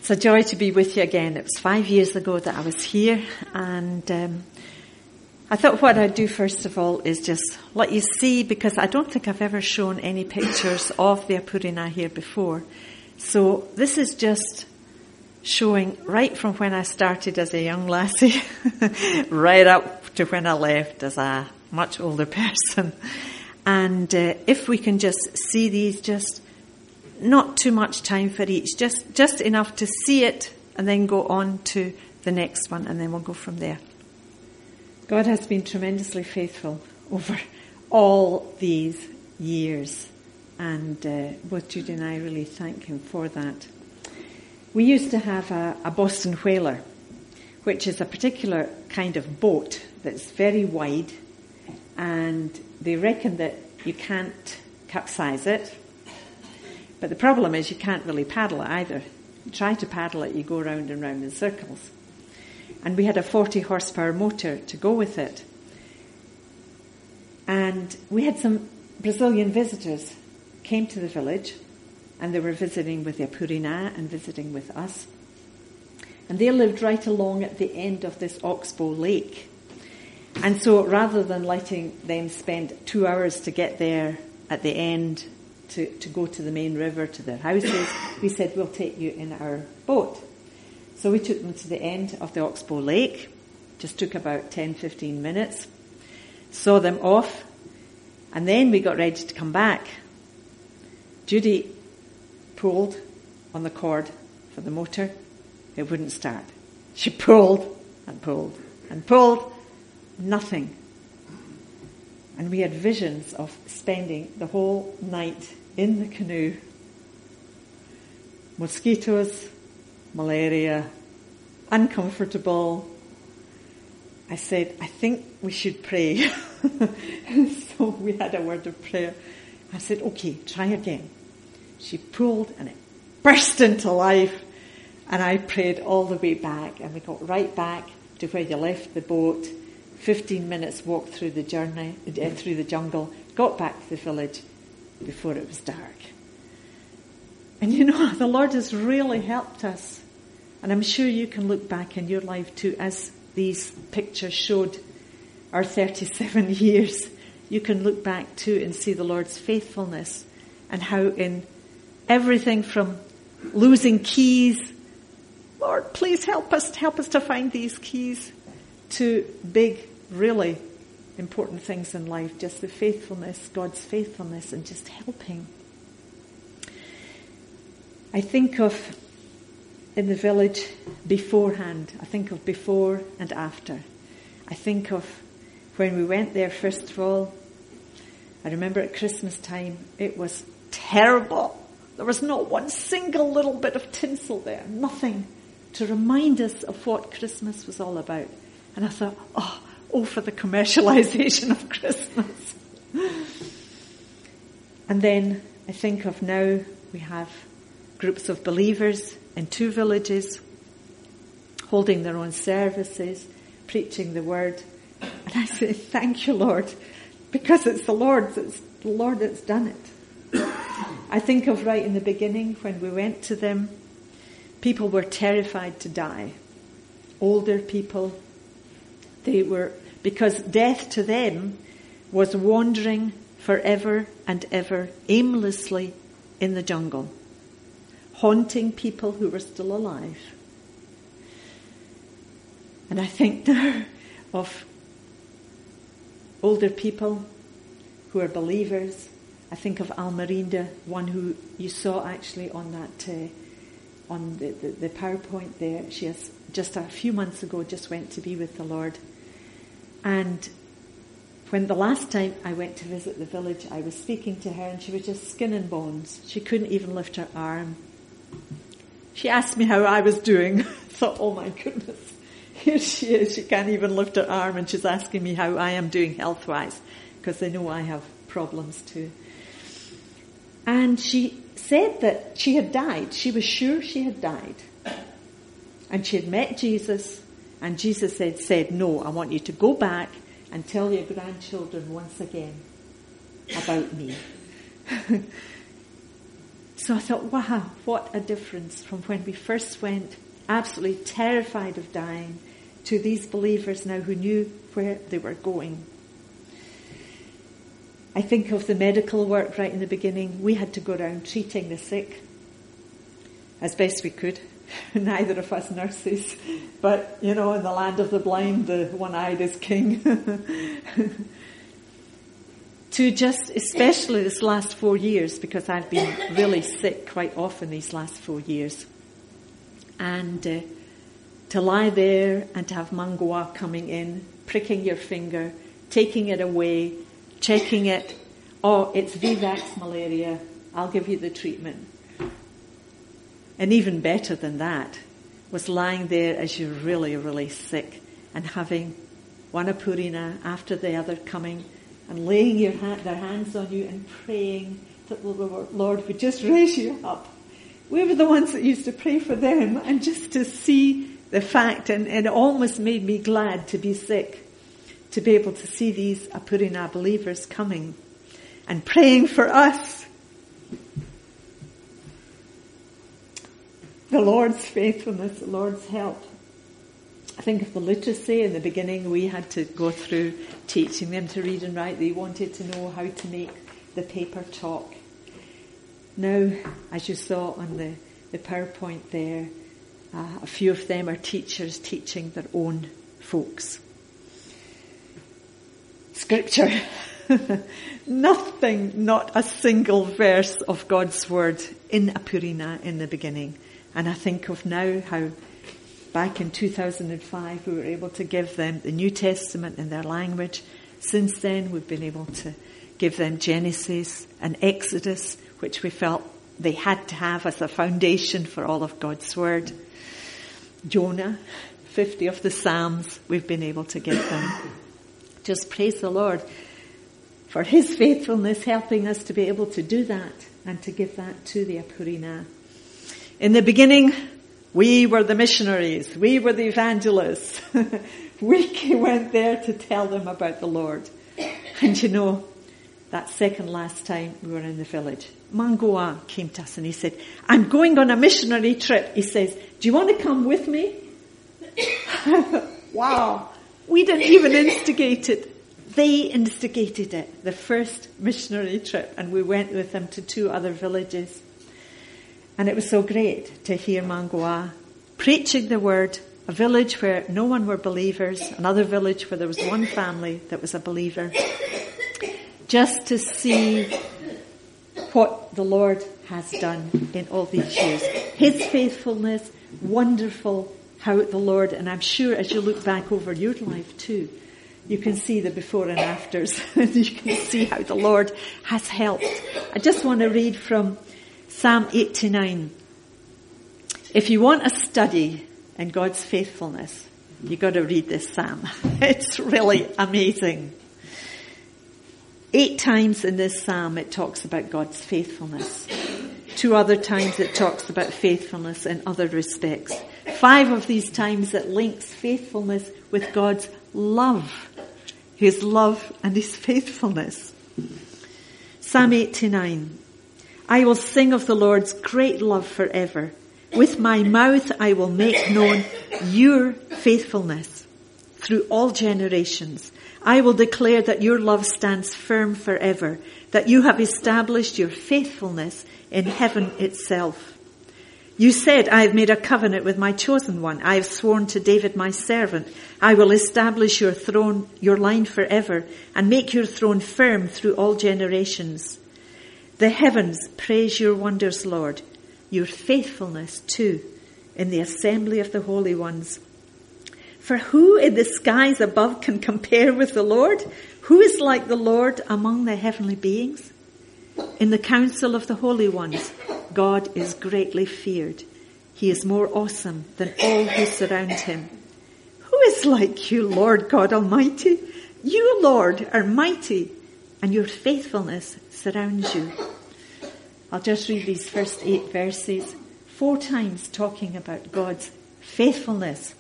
It's a joy to be with you again. It was 5 years ago that I was here, and I thought what I'd do first of all is just let you see, because I don't think I've ever shown any pictures of the Apurina here before. So this is just showing right from when I started as a young lassie right up to when I left as a much older person. And if we can just see these, just not too much time for each, just enough to see it and then go on to the next one, and then we'll go from there. God has been tremendously faithful over all these years, and both Judy and I really thank him for that. We used to have a Boston whaler, which is a particular kind of boat that's very wide, and they reckon that you can't capsize it. But the problem is you can't really paddle it either. You try to paddle it, you go round and round in circles. And we had a 40 horsepower motor to go with it. And we had some Brazilian visitors came to the village, and they were visiting with the Apurina and visiting with us. And they lived right along at the end of this Oxbow Lake. And so rather than letting them spend 2 hours to get there at the end to go to the main river to their houses, we said, we'll take you in our boat. So we took them to the end of the Oxbow Lake. Just took about 10-15 minutes. Saw them off. And then we got ready to come back. Judy pulled on the cord for the motor. It wouldn't start. She pulled and pulled and pulled. Nothing. And we had visions of spending the whole night in the canoe. Mosquitoes, malaria, uncomfortable. I said, I think we should pray. So we had a word of prayer. I said, okay, try again. She pulled and it burst into life. And I prayed all the way back, and we got right back to where you left the boat. 15 minutes walk through the journey, through the jungle, got back to the village before it was dark. And you know, the Lord has really helped us. And I'm sure you can look back in your life too, as these pictures showed our 37 years. You can look back too and see the Lord's faithfulness, and how in everything from losing keys, Lord, please help us to find these keys, to big, really important things in life, just the faithfulness, God's faithfulness, and just helping. I think of in the village beforehand, I think of before and after. I think of when we went there, first of all, I remember at Christmas time, it was terrible. There was not one single little bit of tinsel there, nothing to remind us of what Christmas was all about. And I thought, oh, for the commercialization of Christmas. And then I think of now we have groups of believers in 2 villages holding their own services, preaching the word. And I say, thank you, Lord, because it's the Lord that's done it. I think of right in the beginning when we went to them, people were terrified to die. Older people, because death to them was wandering forever and ever aimlessly in the jungle, haunting people who were still alive. And I think now of older people who are believers. I think of Almerinda, one who you saw actually on that on the PowerPoint there. She has just a few months ago just went to be with the Lord. And when the last time I went to visit the village, I was speaking to her, and she was just skin and bones. She couldn't even lift her arm. She asked me how I was doing. I thought, oh my goodness, here she is. She can't even lift her arm, and she's asking me how I am doing health-wise, because they know I have problems too. And she said that she had died. She was sure she had died. And she had met Jesus, and Jesus said, no, I want you to go back and tell your grandchildren once again about me. So I thought, wow, what a difference from when we first went, absolutely terrified of dying, to these believers now who knew where they were going. I think of the medical work right in the beginning. We had to go around treating the sick as best we could. Neither of us nurses, but, in the land of the blind, the one-eyed is king. To just, especially this last 4 years, because I've been really sick quite often these last 4 years. And to lie there and to have Mangoa coming in, pricking your finger, taking it away, checking it. Oh, it's Vivax malaria. I'll give you the treatment. And even better than that was lying there as you're really, really sick and having one apurina after the other coming and laying their hands on you and praying that the Lord would just raise you up. We were the ones that used to pray for them, and just to see the fact, and it almost made me glad to be sick, to be able to see these apurina believers coming and praying for us. The Lord's faithfulness, the Lord's help. I think of the literacy in the beginning. We had to go through teaching them to read and write. They wanted to know how to make the paper chalk. Now, as you saw on the PowerPoint there, a few of them are teachers teaching their own folks. Scripture. Nothing, not a single verse of God's word in Apurina in the beginning. And I think of now how back in 2005 we were able to give them the New Testament in their language. Since then we've been able to give them Genesis and Exodus, which we felt they had to have as a foundation for all of God's word. Jonah, 50 of the Psalms we've been able to give them. Just praise the Lord for his faithfulness, helping us to be able to do that and to give that to the Apurina. In the beginning, we were the missionaries. We were the evangelists. We went there to tell them about the Lord. And that second last time we were in the village, Mangoa came to us and he said, I'm going on a missionary trip. He says, do you want to come with me? Wow. We didn't even instigate it. They instigated it, the first missionary trip. And we went with them to 2 other villages. And it was so great to hear Mangoa preaching the word, a village where no one were believers, another village where there was one family that was a believer. Just to see what the Lord has done in all these years. His faithfulness, wonderful how the Lord, and I'm sure as you look back over your life too, you can see the before and afters. You can see how the Lord has helped. I just want to read from Psalm 89. If you want a study in God's faithfulness, you've got to read this psalm. It's really amazing. 8 times in this psalm it talks about God's faithfulness. 2 other times it talks about faithfulness in other respects. 5 of these times it links faithfulness with God's love. His love and his faithfulness. Psalm 89. I will sing of the Lord's great love forever. With my mouth I will make known your faithfulness through all generations. I will declare that your love stands firm forever, that you have established your faithfulness in heaven itself. You said, I have made a covenant with my chosen one. I have sworn to David my servant. I will establish your throne, your line forever, and make your throne firm through all generations. The heavens praise your wonders, Lord, your faithfulness too, in the assembly of the holy ones. For who in the skies above can compare with the Lord? Who is like the Lord among the heavenly beings? In the council of the holy ones, God is greatly feared. He is more awesome than all who surround him. Who is like you, Lord God Almighty? You, Lord, are mighty, and your faithfulness surrounds you. I'll just read these first 8 verses. 4 times talking about God's faithfulness.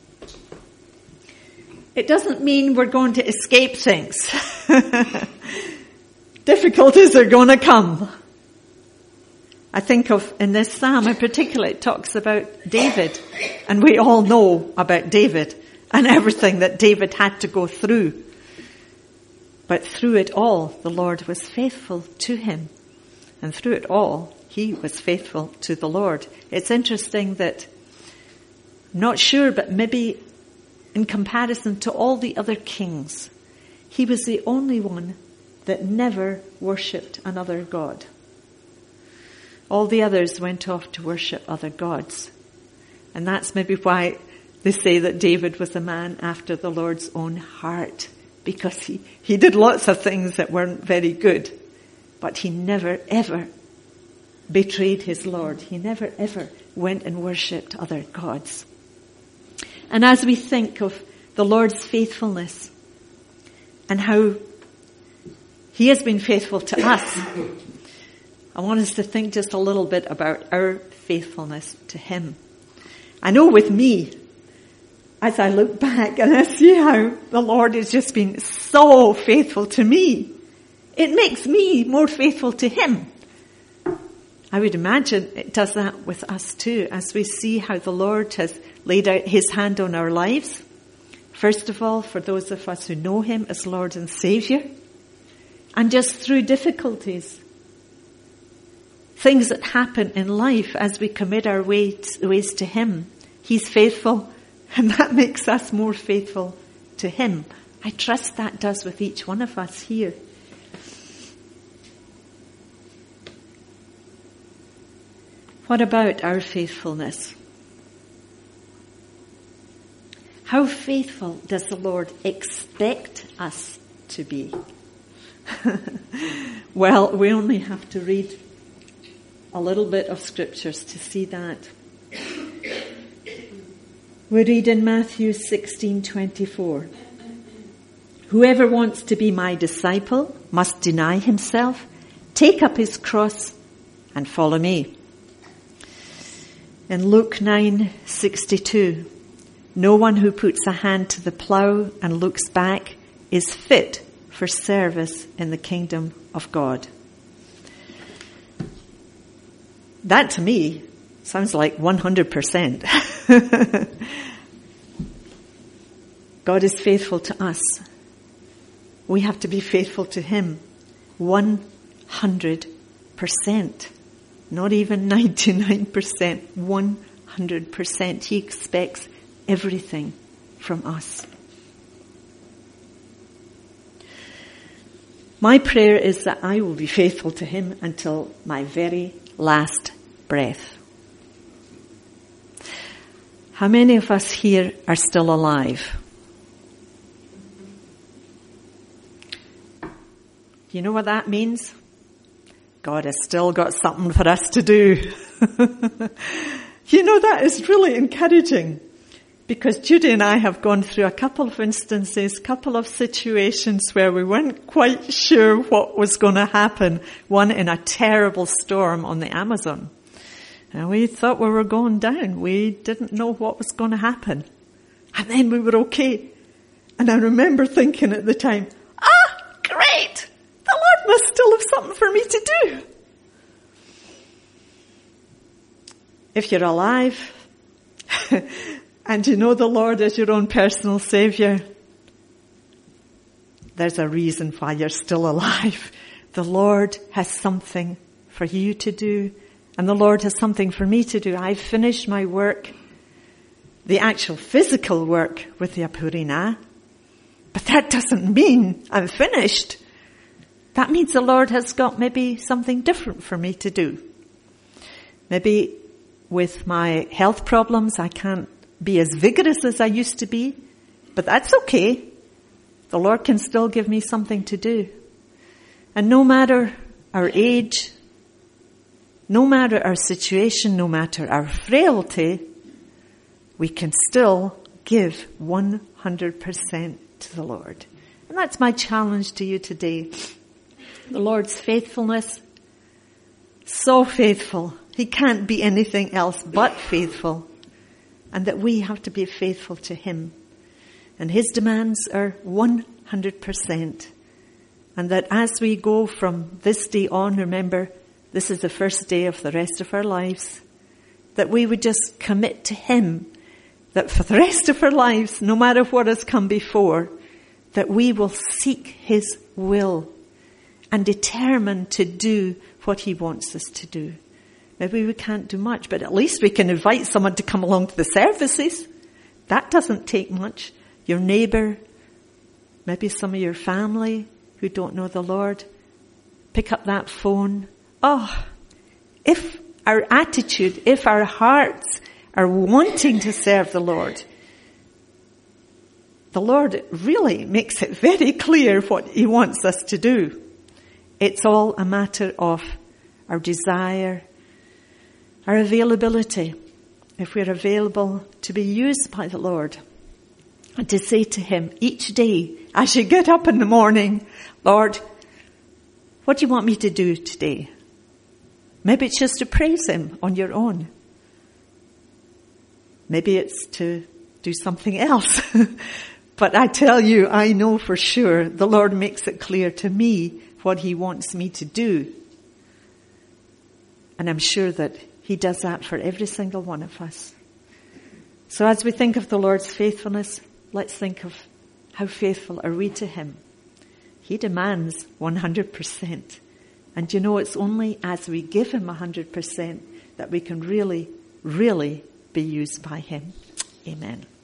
It doesn't mean we're going to escape things. Difficulties are going to come. I think of, in this psalm in particular, it talks about David. And we all know about David and everything that David had to go through. But through it all, the Lord was faithful to him. And through it all, he was faithful to the Lord. It's interesting that, not sure, but maybe in comparison to all the other kings, he was the only one that never worshipped another god. All the others went off to worship other gods. And that's maybe why they say that David was a man after the Lord's own heart. Because he did lots of things that weren't very good. But he never, ever betrayed his Lord. He never, ever went and worshipped other gods. And as we think of the Lord's faithfulness and how he has been faithful to us, I want us to think just a little bit about our faithfulness to him. I know with me, as I look back and I see how the Lord has just been so faithful to me, it makes me more faithful to him. I would imagine it does that with us too, as we see how the Lord has laid out his hand on our lives. First of all, for those of us who know him as Lord and Saviour. And just through difficulties, things that happen in life as we commit our ways to him. He's faithful, and that makes us more faithful to him. I trust that does with each one of us here. What about our faithfulness? How faithful does the Lord expect us to be? Well, we only have to read a little bit of scriptures to see that. We read in Matthew 16:24. Whoever wants to be my disciple must deny himself, take up his cross, and follow me. In Luke 9:62, no one who puts a hand to the plough and looks back is fit for service in the kingdom of God. That to me sounds like 100%. God is faithful to us. We have to be faithful to him 100%. Not even 99%, 100%. He expects everything from us. My prayer is that I will be faithful to him until my very last breath. How many of us here are still alive? You know what that means? God has still got something for us to do. You know, that is really encouraging, because Judy and I have gone through a couple of instances, couple of situations where we weren't quite sure what was going to happen. One in a terrible storm on the Amazon. And we thought we were going down. We didn't know what was going to happen. And then we were okay. And I remember thinking at the time, great! The Lord must still have something for me to do. If you're alive and you know the Lord as your own personal Saviour, there's a reason why you're still alive. The Lord has something for you to do, and the Lord has something for me to do. I've finished my work, the actual physical work with the Apurina, but that doesn't mean I'm finished. That means the Lord has got maybe something different for me to do. Maybe with my health problems, I can't be as vigorous as I used to be, but that's okay. The Lord can still give me something to do. And no matter our age, no matter our situation, no matter our frailty, we can still give 100% to the Lord. And that's my challenge to you today. The Lord's faithfulness, so faithful. He can't be anything else but faithful. And that we have to be faithful to him. And his demands are 100%. And that as we go from this day on, remember, this is the first day of the rest of our lives, that we would just commit to Him, that for the rest of our lives, no matter what has come before, that we will seek His will and determine to do what He wants us to do. Maybe we can't do much, but at least we can invite someone to come along to the services. That doesn't take much. Your neighbour, maybe some of your family who don't know the Lord, pick up that phone. Oh, if our attitude, if our hearts are wanting to serve the Lord really makes it very clear what He wants us to do. It's all a matter of our desire, our availability. If we're available to be used by the Lord, and to say to Him each day as you get up in the morning, Lord, what do you want me to do today? Maybe it's just to praise Him on your own. Maybe it's to do something else. But I tell you, I know for sure the Lord makes it clear to me what He wants me to do. And I'm sure that He does that for every single one of us. So as we think of the Lord's faithfulness, let's think of how faithful are we to Him. He demands 100%. And you know, it's only as we give Him 100% that we can really, really be used by Him. Amen.